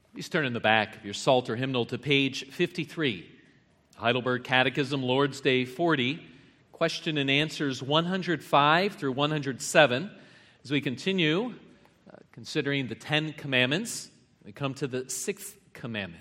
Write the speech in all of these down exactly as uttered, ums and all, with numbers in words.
Please turn in the back of your Psalter hymnal to page fifty-three. Heidelberg Catechism, Lord's Day forty, question and answers one hundred five through one hundred seven. As we continue uh, considering the Ten Commandments, we come to the sixth commandment.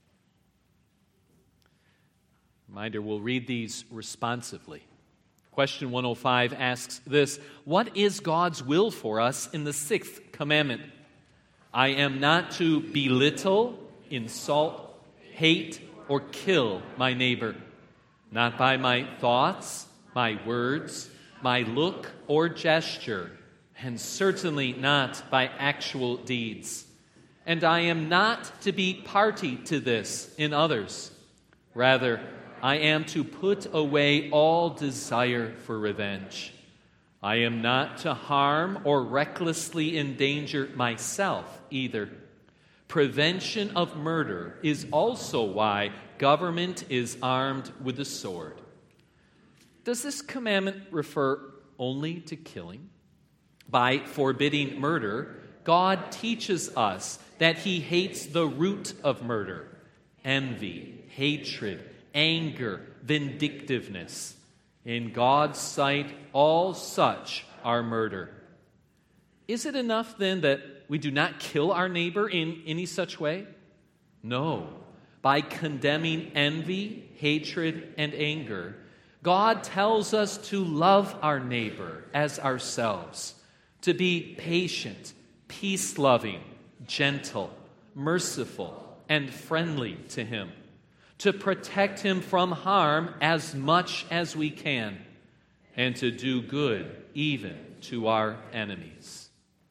Reminder, we'll read these responsively. Question one oh five asks this: what is God's will for us in the sixth commandment? I am not to belittle, insult, hate, or kill my neighbor, not by my thoughts, my words, my look or gesture, and certainly not by actual deeds. And I am not to be party to this in others. Rather, I am to put away all desire for revenge. I am not to harm or recklessly endanger myself either. Prevention of murder is also why government is armed with the sword. Does this commandment refer only to killing? By forbidding murder, God teaches us that He hates the root of murder: envy, hatred, anger, vindictiveness. In God's sight, all such are murder. Is it enough then that we do not kill our neighbor in any such way? No. By condemning envy, hatred, and anger, God tells us to love our neighbor as ourselves, to be patient, peace-loving, gentle, merciful, and friendly to him, to protect him from harm as much as we can, and to do good even to our enemies.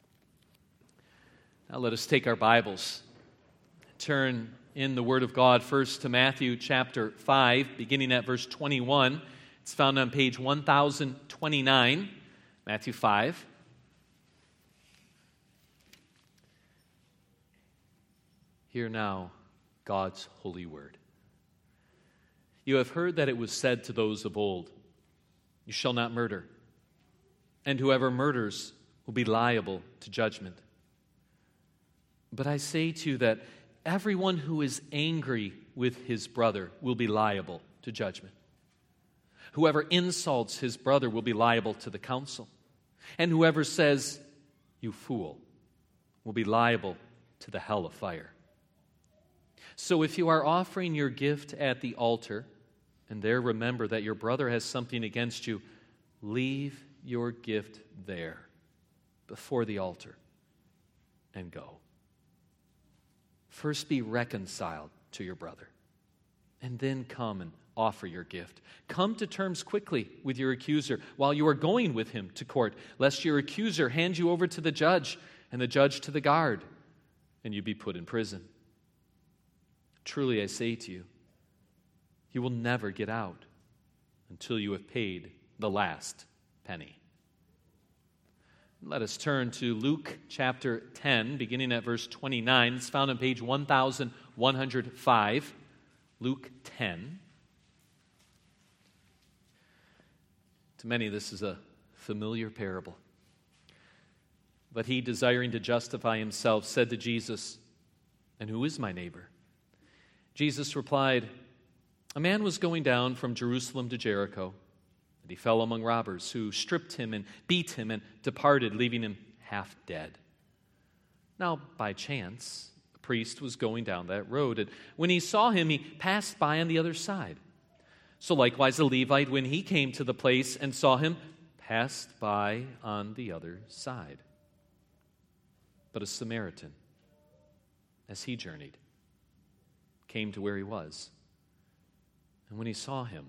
Now let us take our Bibles, turn in the Word of God first to Matthew chapter five, beginning at verse twenty-one. It's found on page one thousand twenty-nine, Matthew five. Hear now God's holy word. You have heard that it was said to those of old, "You shall not murder, and whoever murders will be liable to judgment." But I say to you that everyone who is angry with his brother will be liable to judgment. Whoever insults his brother will be liable to the council. And whoever says, "You fool," will be liable to the hell of fire. So if you are offering your gift at the altar, and there remember that your brother has something against you, leave your gift there before the altar and go. First be reconciled to your brother, and then come and offer your gift. Come to terms quickly with your accuser while you are going with him to court, lest your accuser hand you over to the judge, and the judge to the guard, and you be put in prison. Truly I say to you, you will never get out until you have paid the last penny. Let us turn to Luke chapter ten, beginning at verse twenty-nine. It's found on page one thousand one hundred five. Luke ten. To many, this is a familiar parable. But he, desiring to justify himself, said to Jesus, "And who is my neighbor?" Jesus replied, "A man was going down from Jerusalem to Jericho, and he fell among robbers, who stripped him and beat him and departed, leaving him half dead. Now, by chance, a priest was going down that road, and when he saw him, he passed by on the other side. So likewise a Levite, when he came to the place and saw him, passed by on the other side. But a Samaritan, as he journeyed, came to where he was. And when he saw him,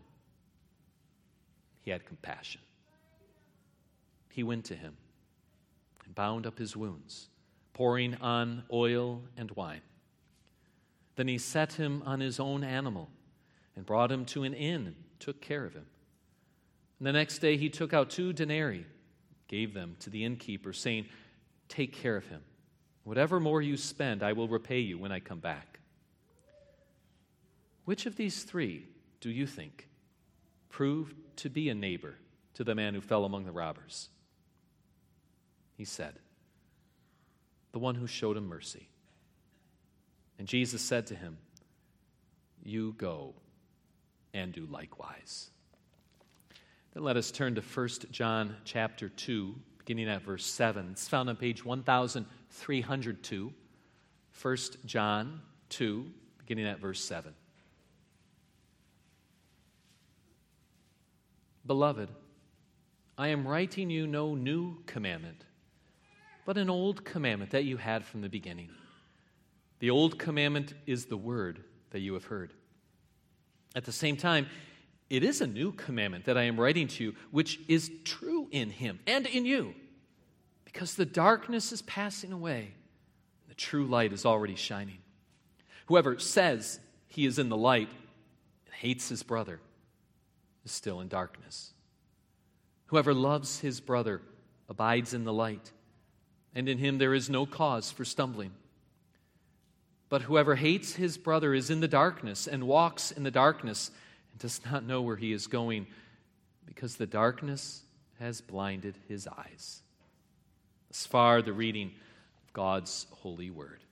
he had compassion. He went to him and bound up his wounds, pouring on oil and wine. Then he set him on his own animal and brought him to an inn and took care of him. And the next day he took out two denarii, gave them to the innkeeper, saying, 'Take care of him. Whatever more you spend, I will repay you when I come back.' Which of these three do you think proved to be a neighbor to the man who fell among the robbers?" He said, "The one who showed him mercy." And Jesus said to him, "You go and do likewise." Then let us turn to First John chapter two, beginning at verse seven. It's found on page one thousand three hundred two. First John two, beginning at verse seven. "Beloved, I am writing you no new commandment, but an old commandment that you had from the beginning. The old commandment is the word that you have heard. At the same time, it is a new commandment that I am writing to you, which is true in him and in you, because the darkness is passing away, and the true light is already shining. Whoever says he is in the light and hates his brother is still in darkness. Whoever loves his brother abides in the light, and in him there is no cause for stumbling. But whoever hates his brother is in the darkness and walks in the darkness and does not know where he is going, because the darkness has blinded his eyes." Thus far, the reading of God's holy word.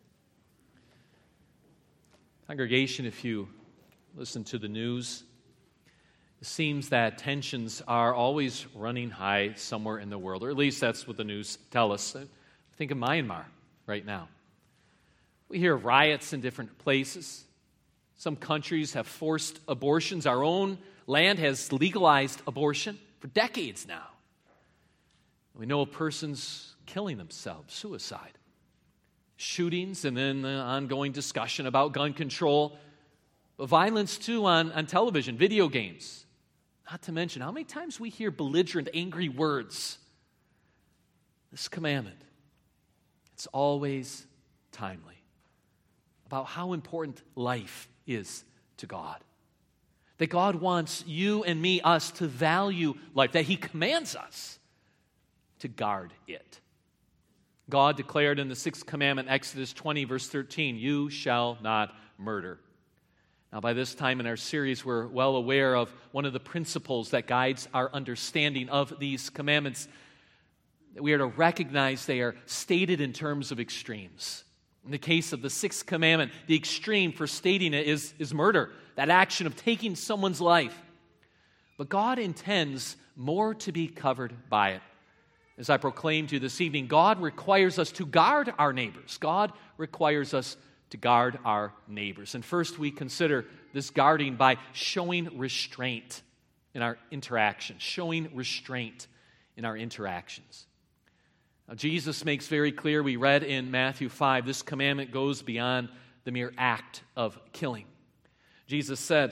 Congregation, if you listen to the news, it seems that tensions are always running high somewhere in the world, or at least that's what the news tell us. Think of Myanmar right now. We hear riots in different places. Some countries have forced abortions. Our own land has legalized abortion for decades now. We know of persons killing themselves, suicide, shootings, and then the ongoing discussion about gun control. But violence, too, on, on television, video games. Not to mention how many times we hear belligerent, angry words. This commandment, it's always timely about how important life is to God. That God wants you and me, us, to value life, that He commands us to guard it. God declared in the sixth commandment, Exodus twenty, verse thirteen, "You shall not murder." Now, by this time in our series, we're well aware of one of the principles that guides our understanding of these commandments. We are to recognize they are stated in terms of extremes. In the case of the sixth commandment, the extreme for stating it is, is murder, that action of taking someone's life. But God intends more to be covered by it. As I proclaimed to you this evening, God requires us to guard our neighbors. God requires us to guard our neighbors. And first we consider this guarding by showing restraint in our interactions, showing restraint in our interactions. Now, Jesus makes very clear, we read in Matthew five, this commandment goes beyond the mere act of killing. Jesus said,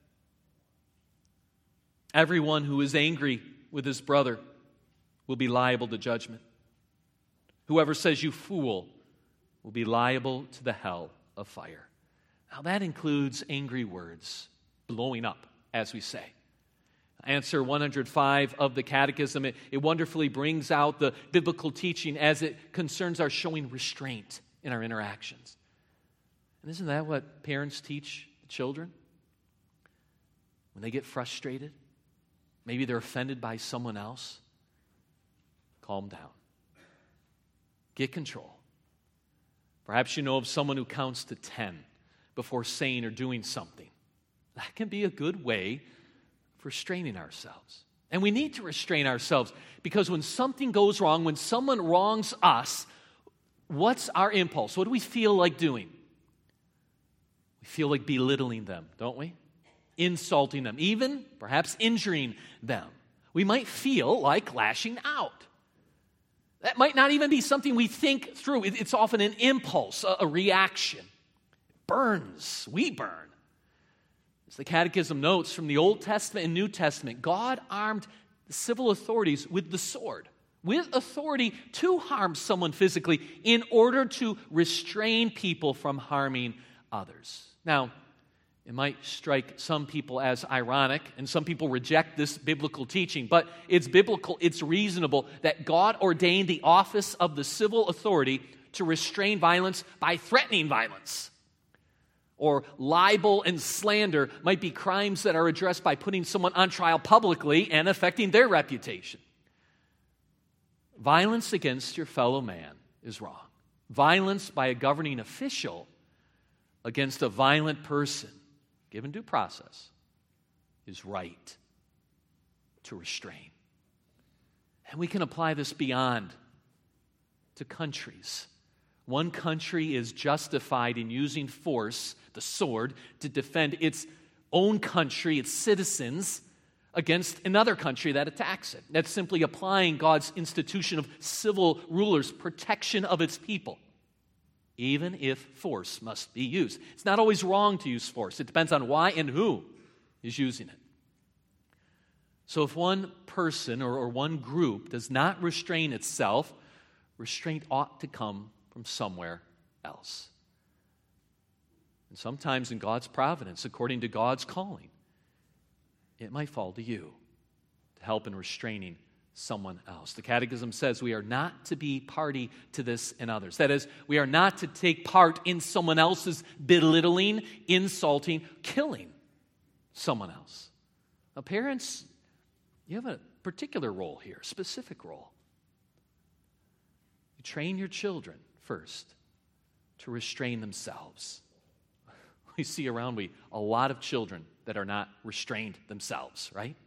"Everyone who is angry with his brother will be liable to judgment. Whoever says you fool will be liable to the hell of fire." Now that includes angry words, blowing up, as we say. Answer one hundred five of the Catechism, it, it wonderfully brings out the biblical teaching as it concerns our showing restraint in our interactions. And isn't that what parents teach the children? When they get frustrated, maybe they're offended by someone else, calm down. Get control. Perhaps you know of someone who counts to ten before saying or doing something. That can be a good way for restraining ourselves. And we need to restrain ourselves because when something goes wrong, when someone wrongs us, what's our impulse? What do we feel like doing? We feel like belittling them, don't we? Insulting them, even perhaps injuring them. We might feel like lashing out. That might not even be something we think through. It's often an impulse, a reaction. It burns. We burn. As the Catechism notes from the Old Testament and New Testament, God armed the civil authorities with the sword, with authority to harm someone physically in order to restrain people from harming others. Now, it might strike some people as ironic, and some people reject this biblical teaching, but it's biblical, it's reasonable that God ordained the office of the civil authority to restrain violence by threatening violence. Or libel and slander might be crimes that are addressed by putting someone on trial publicly and affecting their reputation. Violence against your fellow man is wrong. Violence by a governing official against a violent person, given due process, is right to restrain. And we can apply this beyond to countries. One country is justified in using force, the sword, to defend its own country, its citizens, against another country that attacks it. That's simply applying God's institution of civil rulers, protection of its people, even if force must be used. It's not always wrong to use force. It depends on why and who is using it. So if one person or, or one group does not restrain itself, restraint ought to come from somewhere else. And sometimes in God's providence, according to God's calling, it might fall to you to help in restraining someone else. The Catechism says we are not to be party to this and others. That is, we are not to take part in someone else's belittling, insulting, killing someone else. Now, parents, you have a particular role here, a specific role. You train your children first to restrain themselves. We see around we a lot of children that are not restrained themselves, right?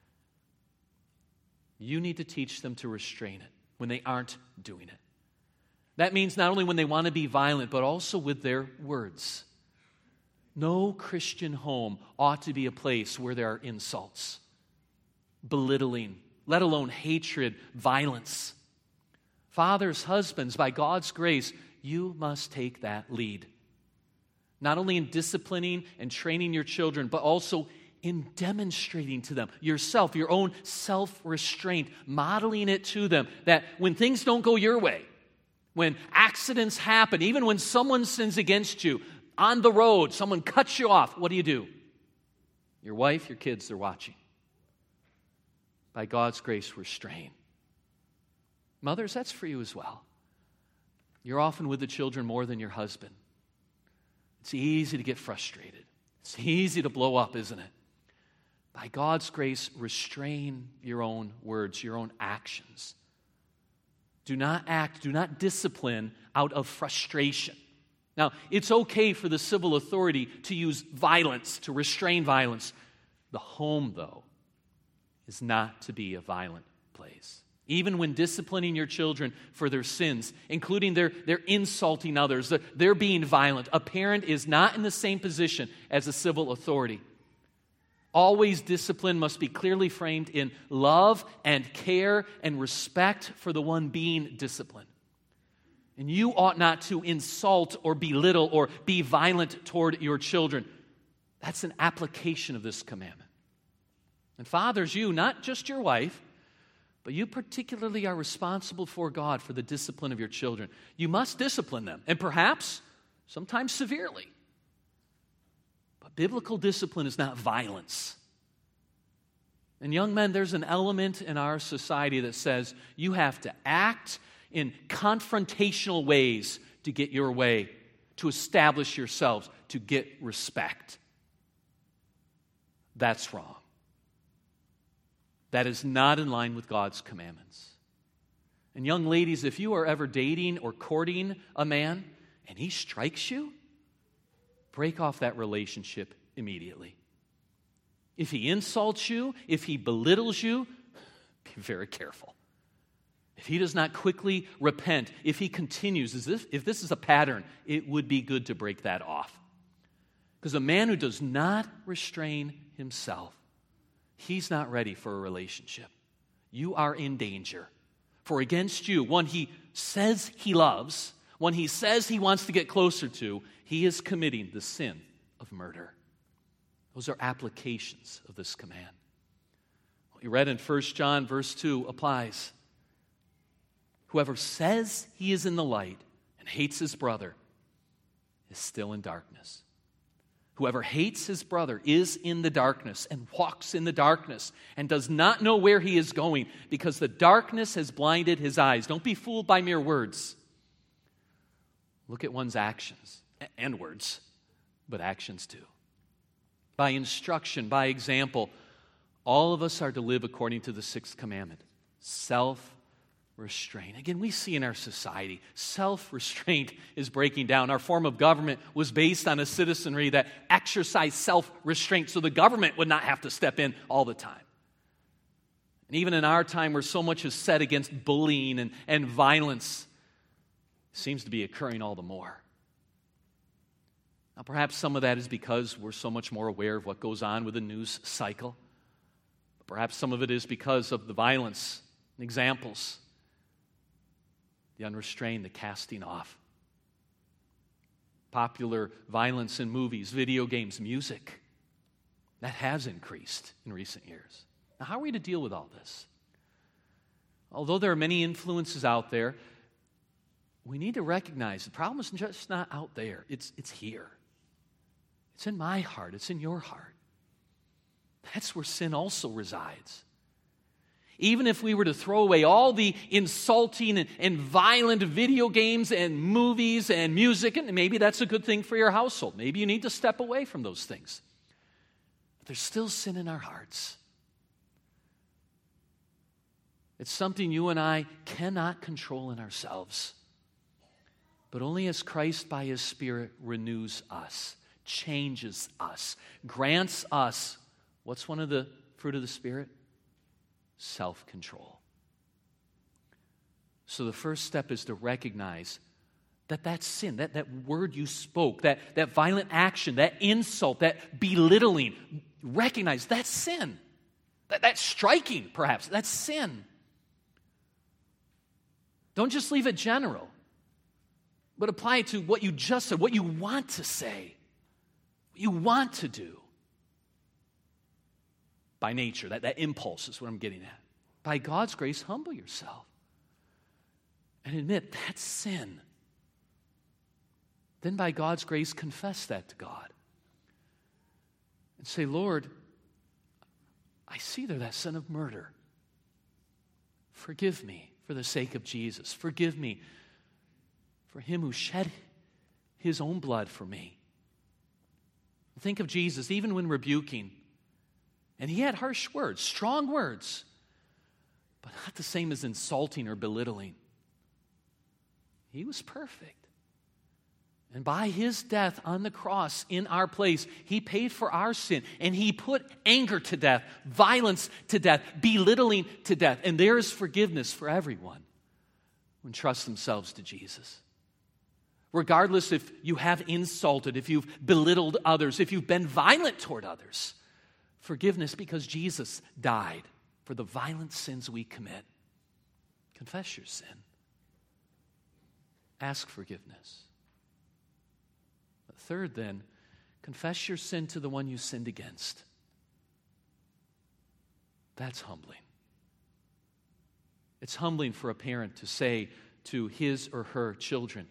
You need to teach them to restrain it when they aren't doing it. That means not only when they want to be violent, but also with their words. No Christian home ought to be a place where there are insults, belittling, let alone hatred, violence. Fathers, husbands, by God's grace, you must take that lead. Not only in disciplining and training your children, but also in demonstrating to them yourself, your own self-restraint, modeling it to them that when things don't go your way, when accidents happen, even when someone sins against you, on the road, someone cuts you off, what do you do? Your wife, your kids, they're watching. By God's grace, restrain. Mothers, that's for you as well. You're often with the children more than your husband. It's easy to get frustrated. It's easy to blow up, isn't it? By God's grace, restrain your own words, your own actions. Do not act, do not discipline out of frustration. Now, it's okay for the civil authority to use violence, to restrain violence. The home, though, is not to be a violent place. Even when disciplining your children for their sins, including their, their insulting others, their, their being violent, a parent is not in the same position as a civil authority. Always discipline must be clearly framed in love and care and respect for the one being disciplined. And you ought not to insult or belittle or be violent toward your children. That's an application of this commandment. And fathers, you, not just your wife, but you particularly are responsible for God for the discipline of your children. You must discipline them, and perhaps sometimes severely. But biblical discipline is not violence. And young men, there's an element in our society that says you have to act in confrontational ways to get your way, to establish yourselves, to get respect. That's wrong. That is not in line with God's commandments. And young ladies, if you are ever dating or courting a man and he strikes you, break off that relationship immediately. If he insults you, if he belittles you, be very careful. If he does not quickly repent, if he continues, as if, if this is a pattern, it would be good to break that off. Because a man who does not restrain himself, he's not ready for a relationship. You are in danger. For against you, one he says he loves, one he says he wants to get closer to, he is committing the sin of murder. Those are applications of this command. What we read in First John verse two applies. Whoever says he is in the light and hates his brother is still in darkness. Whoever hates his brother is in the darkness and walks in the darkness and does not know where he is going because the darkness has blinded his eyes. Don't be fooled by mere words. Look at one's actions and words, but actions too. By instruction, by example, all of us are to live according to the sixth commandment, self-control. restraint. Again, we see in our society, self-restraint is breaking down. Our form of government was based on a citizenry that exercised self-restraint so the government would not have to step in all the time. And even in our time where so much is said against bullying and, and violence, it seems to be occurring all the more. Now, perhaps some of that is because we're so much more aware of what goes on with the news cycle. Perhaps some of it is because of the violence and examples, the unrestrained, the casting off. Popular violence in movies, video games, music, that has increased in recent years. Now, how are we to deal with all this? Although there are many influences out there, we need to recognize the problem is just not out there. It's, it's here. It's in my heart. It's in your heart. That's where sin also resides. Even if we were to throw away all the insulting and, and violent video games and movies and music, and maybe that's a good thing for your household. Maybe you need to step away from those things. But there's still sin in our hearts. It's something you and I cannot control in ourselves. But only as Christ by His Spirit renews us, changes us, grants us, what's one of the fruit of the Spirit? Self-control. So the first step is to recognize that that sin, that, that word you spoke, that, that violent action, that insult, that belittling, recognize that's sin. That, that's striking, perhaps. That's sin. Don't just leave it general, but apply it to what you just said, what you want to say, what you want to do. By nature, that, that impulse is what I'm getting at. By God's grace, humble yourself and admit that's sin. Then by God's grace, confess that to God. And say, Lord, I see there that sin of murder. Forgive me for the sake of Jesus. Forgive me for Him who shed His own blood for me. Think of Jesus, even when rebuking, and He had harsh words, strong words, but not the same as insulting or belittling. He was perfect. And by His death on the cross in our place, He paid for our sin. And He put anger to death, violence to death, belittling to death. And there is forgiveness for everyone who entrusts themselves to Jesus. Regardless if you have insulted, if you've belittled others, if you've been violent toward others. Forgiveness because Jesus died for the violent sins we commit. Confess your sin. Ask forgiveness. But third, then, confess your sin to the one you sinned against. That's humbling. It's humbling for a parent to say to his or her children,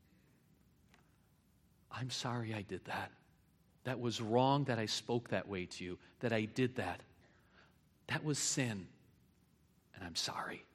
I'm sorry I did that. That was wrong that I spoke that way to you, that I did that. That was sin, and I'm sorry.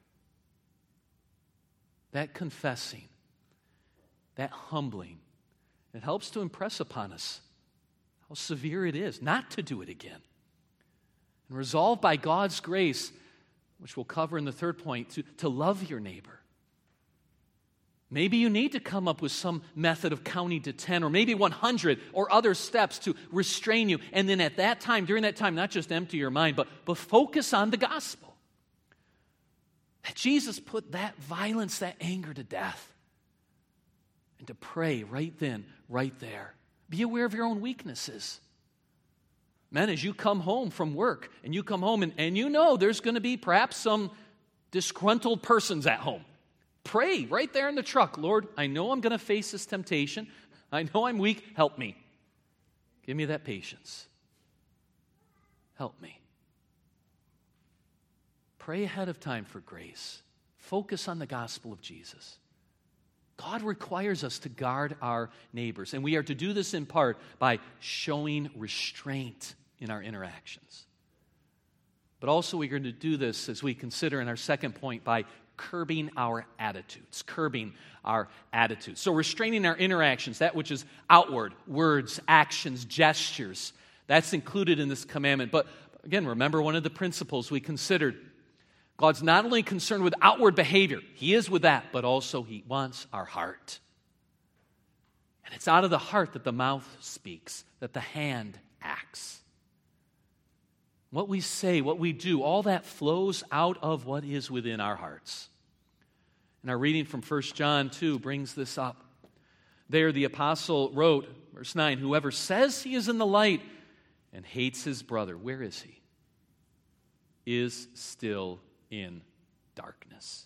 That confessing, that humbling, it helps to impress upon us how severe it is not to do it again. And resolve by God's grace, which we'll cover in the third point, to, to love your neighbor. Maybe you need to come up with some method of counting to ten or maybe one hundred or other steps to restrain you. And then at that time, during that time, not just empty your mind, but, but focus on the gospel. That Jesus put that violence, that anger to death. And to pray right then, right there. Be aware of your own weaknesses. Men, as you come home from work and you come home and, and you know there's going to be perhaps some disgruntled persons at home. Pray right there in the truck. Lord, I know I'm going to face this temptation. I know I'm weak. Help me. Give me that patience. Help me. Pray ahead of time for grace. Focus on the gospel of Jesus. God requires us to guard our neighbors, and we are to do this in part by showing restraint in our interactions. But also we're going to do this, as we consider in our second point, by curbing our attitudes, curbing our attitudes. So restraining our interactions, that which is outward, words, actions, gestures, that's included in this commandment. But again, remember one of the principles we considered. God's not only concerned with outward behavior, He is with that, but also He wants our heart. And it's out of the heart that the mouth speaks, that the hand acts. What we say, what we do, all that flows out of what is within our hearts. And our reading from First John two brings this up. There the apostle wrote, verse nine, whoever says he is in the light and hates his brother, where is he? Is still in darkness.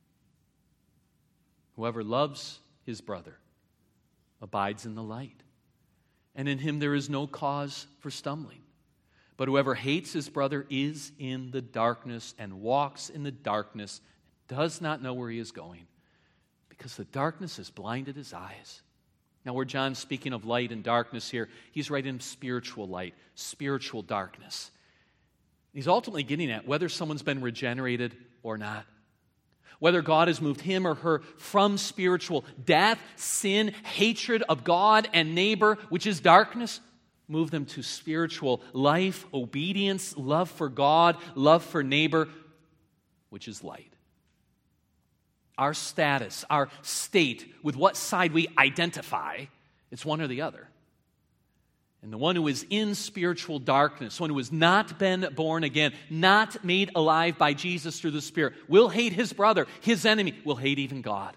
Whoever loves his brother abides in the light, and in him there is no cause for stumbling. But whoever hates his brother is in the darkness and walks in the darkness, and does not know where he is going, because the darkness has blinded his eyes. Now, where John's speaking of light and darkness here, he's right in spiritual light, spiritual darkness. He's ultimately getting at whether someone's been regenerated or not. Whether God has moved him or her from spiritual death, sin, hatred of God and neighbor, which is darkness, move them to spiritual life, obedience, love for God, love for neighbor, which is light. Our status, our state, with what side we identify, it's one or the other. And the one who is in spiritual darkness, one who has not been born again, not made alive by Jesus through the Spirit, will hate his brother, his enemy, will hate even God.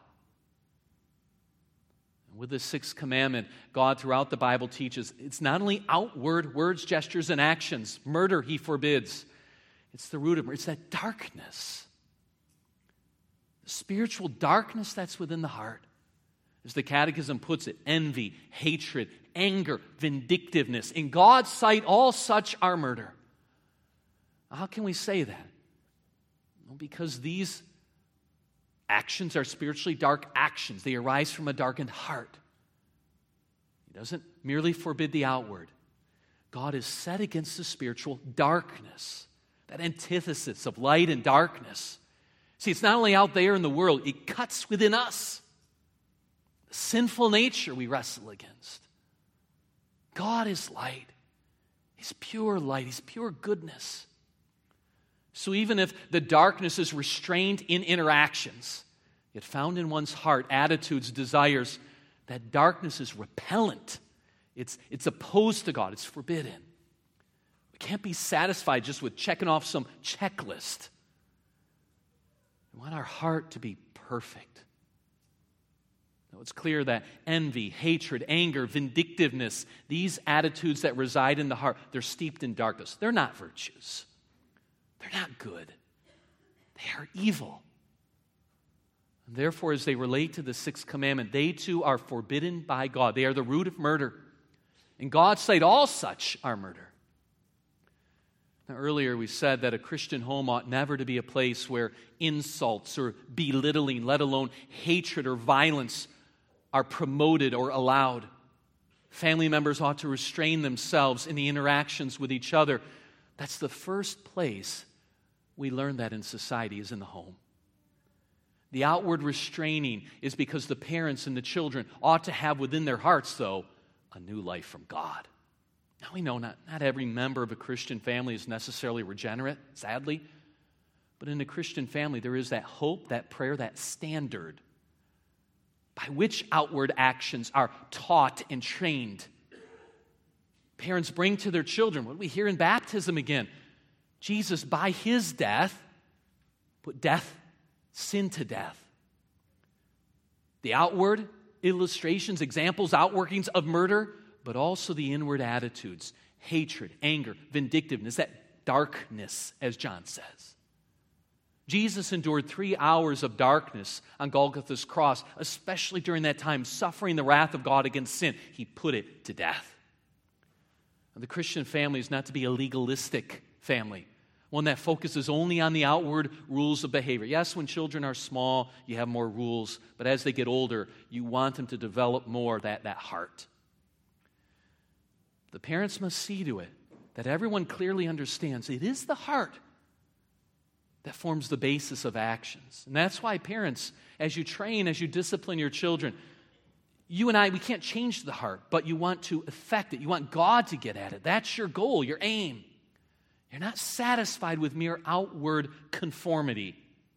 And with the sixth commandment, God throughout the Bible teaches it's not only outward words, gestures, and actions. Murder he forbids. It's the root of murder. It's that darkness. The spiritual darkness that's within the heart. As the Catechism puts it, envy, hatred, anger, vindictiveness. In God's sight, all such are murder. How can we say that? Well, because these actions are spiritually dark actions. They arise from a darkened heart. He doesn't merely forbid the outward. God is set against the spiritual darkness, that antithesis of light and darkness. See, it's not only out there in the world, it cuts within us. The sinful nature we wrestle against. God is light. He's pure light. He's pure goodness. So even if the darkness is restrained in interactions, yet found in one's heart, attitudes, desires, that darkness is repellent. It's, it's opposed to God. It's forbidden. We can't be satisfied just with checking off some checklist. We want our heart to be perfect. Now, it's clear that envy, hatred, anger, vindictiveness, these attitudes that reside in the heart, they're steeped in darkness. They're not virtues. They're not good. They are evil. And therefore, as they relate to the sixth commandment, they too are forbidden by God. They are the root of murder. In God's sight, all such are murder. Now, earlier we said that a Christian home ought never to be a place where insults or belittling, let alone hatred or violence, are promoted or allowed. Family members ought to restrain themselves in the interactions with each other. That's the first place we learn that in society, is in the home. The outward restraining is because the parents and the children ought to have within their hearts, though, a new life from God. Now, we know not, not every member of a Christian family is necessarily regenerate, sadly. But in a Christian family, there is that hope, that prayer, that standard by which outward actions are taught and trained. Parents bring to their children what we hear in baptism again. Jesus, by his death, put death, sin to death. The outward illustrations, examples, outworkings of murder, but also the inward attitudes, hatred, anger, vindictiveness, that darkness, as John says. Jesus endured three hours of darkness on Golgotha's cross, especially during that time, suffering the wrath of God against sin. He put it to death. And the Christian family is not to be a legalistic family, one that focuses only on the outward rules of behavior. Yes, when children are small, you have more rules, but as they get older, you want them to develop more that, that heart. The parents must see to it that everyone clearly understands it is the heart that forms the basis of actions. And that's why parents, as you train, as you discipline your children, you and I, we can't change the heart, but you want to affect it. You want God to get at it. That's your goal, your aim. You're not satisfied with mere outward conformity.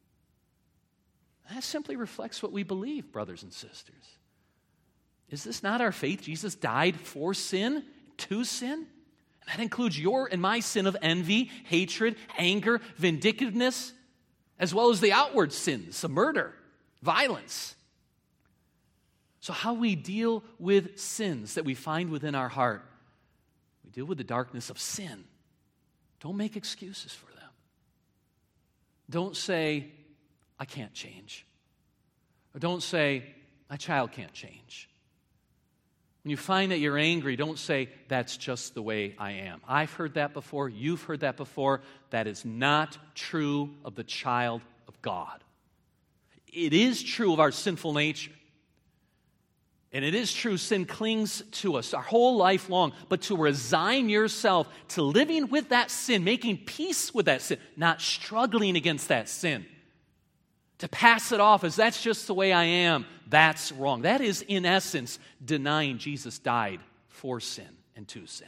That simply reflects what we believe, brothers and sisters. Is this not our faith? Jesus died for sin, to sin? And that includes your and my sin of envy, hatred, anger, vindictiveness, as well as the outward sins of murder, violence. So how we deal with sins that we find within our heart, we deal with the darkness of sin. Don't make excuses for them. Don't say, I can't change. Or don't say, my child can't change. When you find that you're angry, don't say, that's just the way I am. I've heard that before. You've heard that before. That is not true of the child of God. It is true of our sinful nature. And it is true, sin clings to us our whole life long. But to resign yourself to living with that sin, making peace with that sin, not struggling against that sin, to pass it off as that's just the way I am, that's wrong. That is, in essence, denying Jesus died for sin and to sin.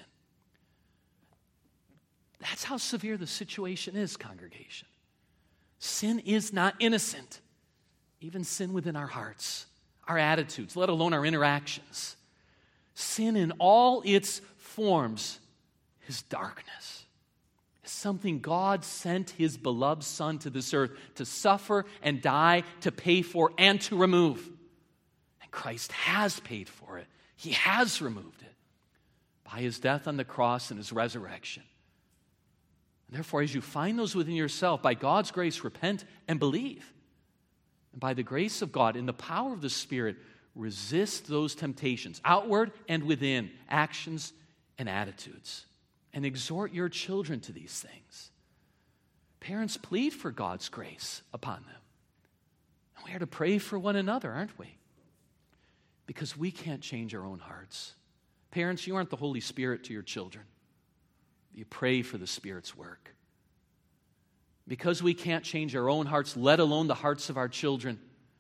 That's how severe the situation is, congregation. Sin is not innocent. Even sin within our hearts, our attitudes, let alone our interactions. Sin in all its forms is darkness. It's something God sent His beloved Son to this earth to suffer and die, to pay for, and to remove. And Christ has paid for it. He has removed it by His death on the cross and His resurrection. And therefore, as you find those within yourself, by God's grace, repent and believe. And by the grace of God, in the power of the Spirit, resist those temptations, outward and within, actions and attitudes. And exhort your children to these things. Parents, plead for God's grace upon them. And we are to pray for one another, aren't we? Because we can't change our own hearts. Parents, you aren't the Holy Spirit to your children. You pray for the Spirit's work. Because we can't change our own hearts, let alone the hearts of our children,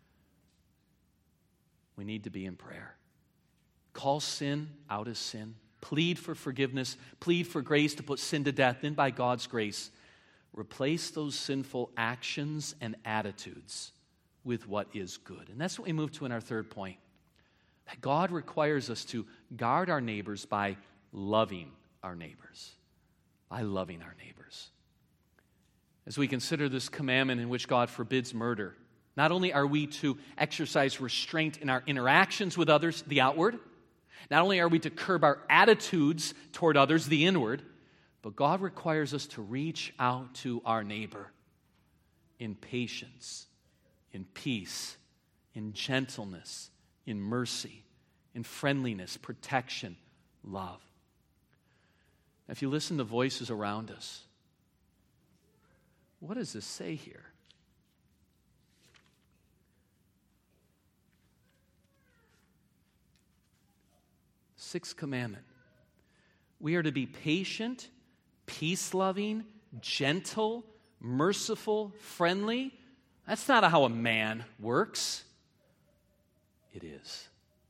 we need to be in prayer. Call sin out as sin. Plead for forgiveness. Plead for grace to put sin to death. Then by God's grace, replace those sinful actions and attitudes with what is good. And that's what we move to in our third point. That God requires us to guard our neighbors by loving our neighbors. By loving our neighbors. As we consider this commandment in which God forbids murder, not only are we to exercise restraint in our interactions with others, the outward, not only are we to curb our attitudes toward others, the inward, but God requires us to reach out to our neighbor in patience, in peace, in gentleness, in mercy, in friendliness, protection, love. Now, if you listen to voices around us, what does this say here? Sixth commandment. We are to be patient, peace-loving, gentle, merciful, friendly. That's not how a man works. It is.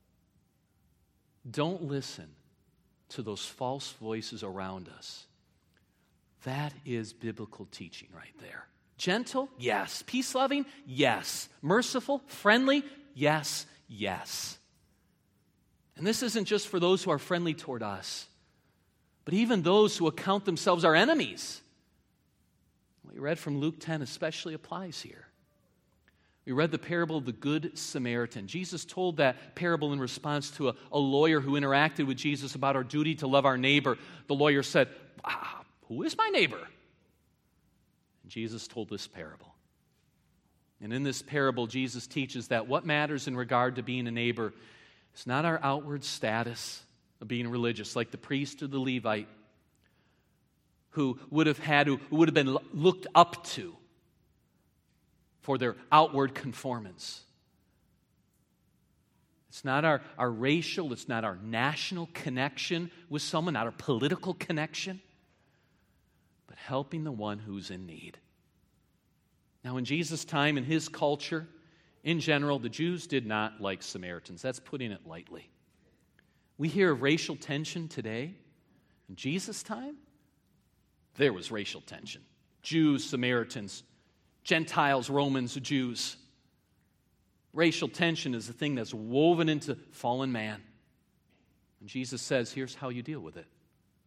Don't listen to those false voices around us. That is biblical teaching right there. Gentle? Yes. Peace-loving? Yes. Merciful? Friendly? Yes. Yes. And this isn't just for those who are friendly toward us, but even those who account themselves our enemies. What we read from Luke ten especially applies here. We read the parable of the Good Samaritan. Jesus told that parable in response to a, a lawyer who interacted with Jesus about our duty to love our neighbor. The lawyer said, ah, who is my neighbor? And Jesus told this parable. And in this parable, Jesus teaches that what matters in regard to being a neighbor is not our outward status of being religious, like the priest or the Levite, who would have had, who would have been looked up to for their outward conformance. It's not our, our racial, it's not our national connection with someone, not our political connection, but helping the one who's in need. Now, in Jesus' time, in his culture, in general, the Jews did not like Samaritans. That's putting it lightly. We hear of racial tension today. In Jesus' time, there was racial tension. Jews, Samaritans, Gentiles, Romans, Jews. Racial tension is the thing that's woven into fallen man. And Jesus says, here's how you deal with it.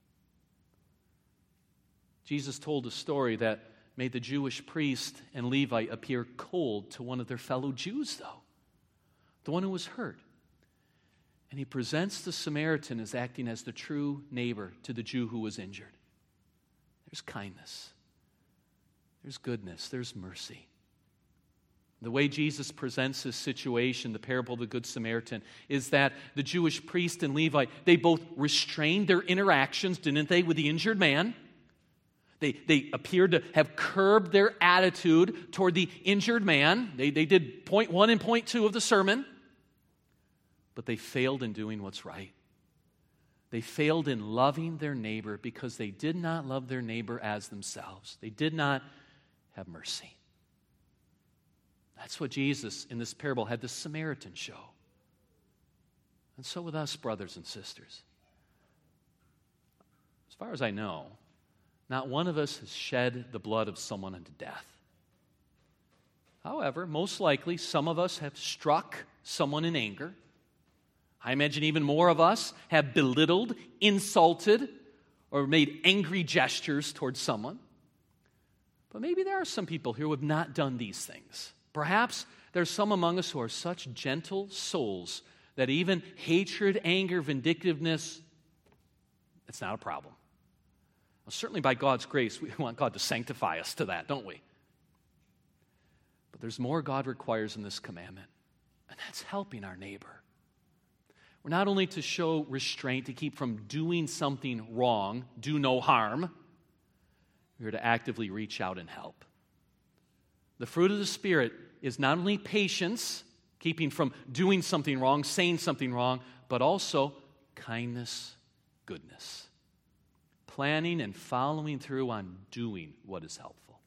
Jesus told a story that made the Jewish priest and Levite appear cold to one of their fellow Jews, though, the one who was hurt. And he presents the Samaritan as acting as the true neighbor to the Jew who was injured. There's kindness. There's goodness. There's mercy. The way Jesus presents this situation, the parable of the Good Samaritan, is that the Jewish priest and Levite, they both restrained their interactions, didn't they, with the injured man? They, they appeared to have curbed their attitude toward the injured man. They, they did point one and point two of the sermon, but they failed in doing what's right. They failed in loving their neighbor because they did not love their neighbor as themselves. They did not have mercy. That's what Jesus in this parable had the Samaritan show. And so with us, brothers and sisters. As far as I know, not one of us has shed the blood of someone unto death. However, most likely some of us have struck someone in anger. I imagine even more of us have belittled, insulted, or made angry gestures towards someone. But maybe there are some people here who have not done these things. Perhaps there's some among us who are such gentle souls that even hatred, anger, vindictiveness, it's not a problem. Well, certainly by God's grace, we want God to sanctify us to that, don't we? But there's more God requires in this commandment, and that's helping our neighbor. We're not only to show restraint, to keep from doing something wrong, do no harm, we're to actively reach out and help. The fruit of the Spirit is not only patience, keeping from doing something wrong, saying something wrong, but also kindness, goodness. Planning and following through on doing what is helpful.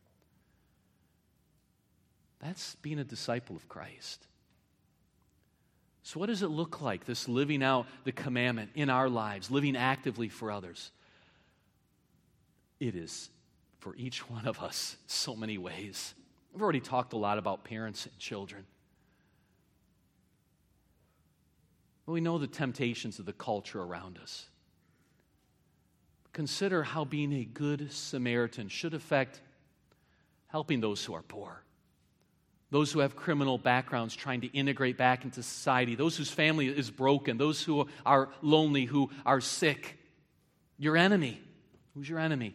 That's being a disciple of Christ. So what does it look like, this living out the commandment in our lives, living actively for others? It is, for each one of us, so many ways. We've already talked a lot about parents and children. But we know the temptations of the culture around us. Consider how being a good Samaritan should affect helping those who are poor, those who have criminal backgrounds trying to integrate back into society, those whose family is broken, those who are lonely, who are sick. Your enemy. Who's your enemy?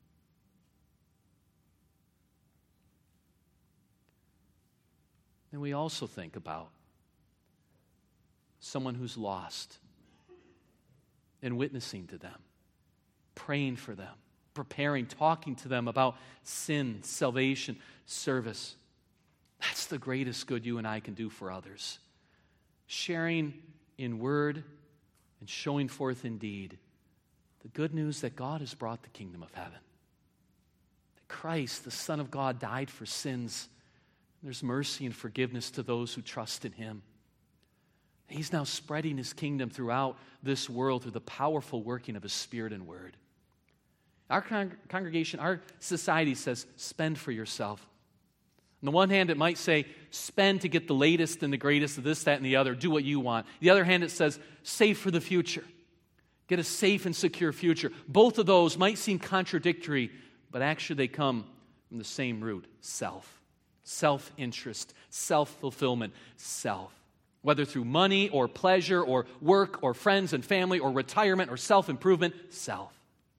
And we also think about someone who's lost and witnessing to them, praying for them, preparing, talking to them about sin, salvation, service. That's the greatest good you and I can do for others. Sharing in word and showing forth in deed the good news that God has brought the kingdom of heaven. That Christ, the Son of God, died for sins. There's mercy and forgiveness to those who trust in Him. He's now spreading His kingdom throughout this world through the powerful working of His Spirit and Word. Our con- congregation, our society says, spend for yourself. On the one hand, it might say, spend to get the latest and the greatest of this, that, and the other. Do what you want. The other hand, it says, save for the future. Get a safe and secure future. Both of those might seem contradictory, but actually they come from the same root, self. Self-interest, self-fulfillment, self. Whether through money or pleasure or work or friends and family or retirement or self-improvement, self.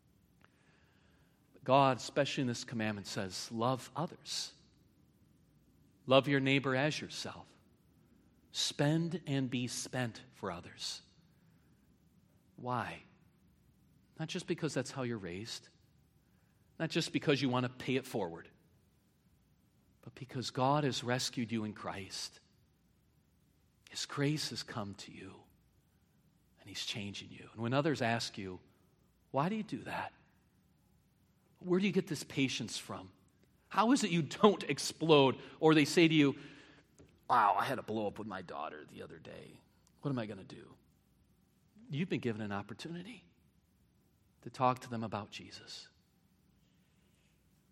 God, especially in this commandment, says, love others. Love your neighbor as yourself. Spend and be spent for others. Why? Not just because that's how you're raised. Not just because you want to pay it forward. But because God has rescued you in Christ. His grace has come to you. And He's changing you. And when others ask you, why do you do that? Where do you get this patience from? How is it you don't explode? Or they say to you, wow, I had a blow up with my daughter the other day. What am I going to do? You've been given an opportunity to talk to them about Jesus.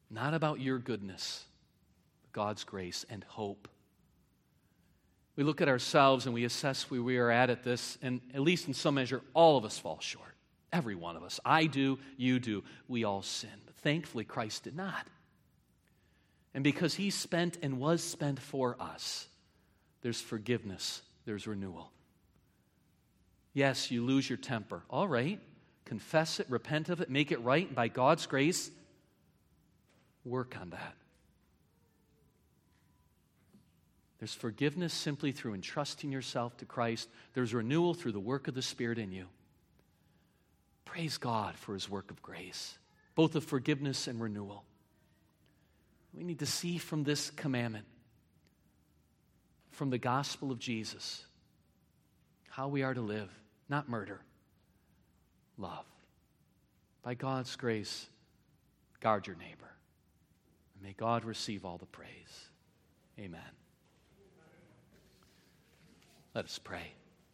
Not about your goodness, but God's grace and hope. We look at ourselves and we assess where we are at at this, and at least in some measure, all of us fall short. Every one of us. I do, you do. We all sin. But thankfully, Christ did not. And because he spent and was spent for us, there's forgiveness, there's renewal. Yes, you lose your temper. All right. Confess it, repent of it, make it right, and by God's grace, work on that. There's forgiveness simply through entrusting yourself to Christ. There's renewal through the work of the Spirit in you. Praise God for his work of grace, both of forgiveness and renewal. We need to see from this commandment, from the gospel of Jesus, how we are to live, not murder, love. By God's grace, guard your neighbor. And may God receive all the praise. Amen. Let us pray.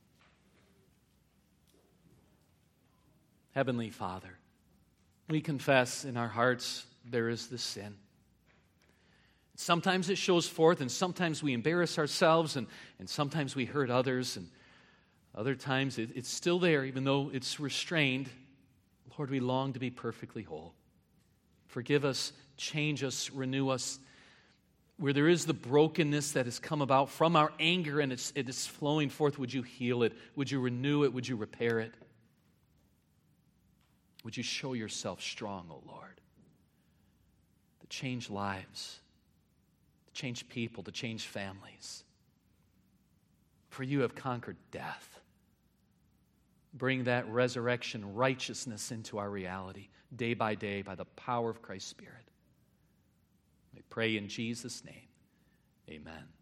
Heavenly Father, we confess in our hearts there is this sin. Sometimes it shows forth, and sometimes we embarrass ourselves, and, and sometimes we hurt others, and other times it, it's still there, even though it's restrained. Lord, we long to be perfectly whole. Forgive us, change us, renew us. Where there is the brokenness that has come about from our anger and it's, it is flowing forth, would you heal it? Would you renew it? Would you repair it? Would you show yourself strong, O Lord, to change lives, to change people, to change families? For you have conquered death. Bring that resurrection righteousness into our reality day by day by the power of Christ's Spirit. We pray in Jesus' name. Amen.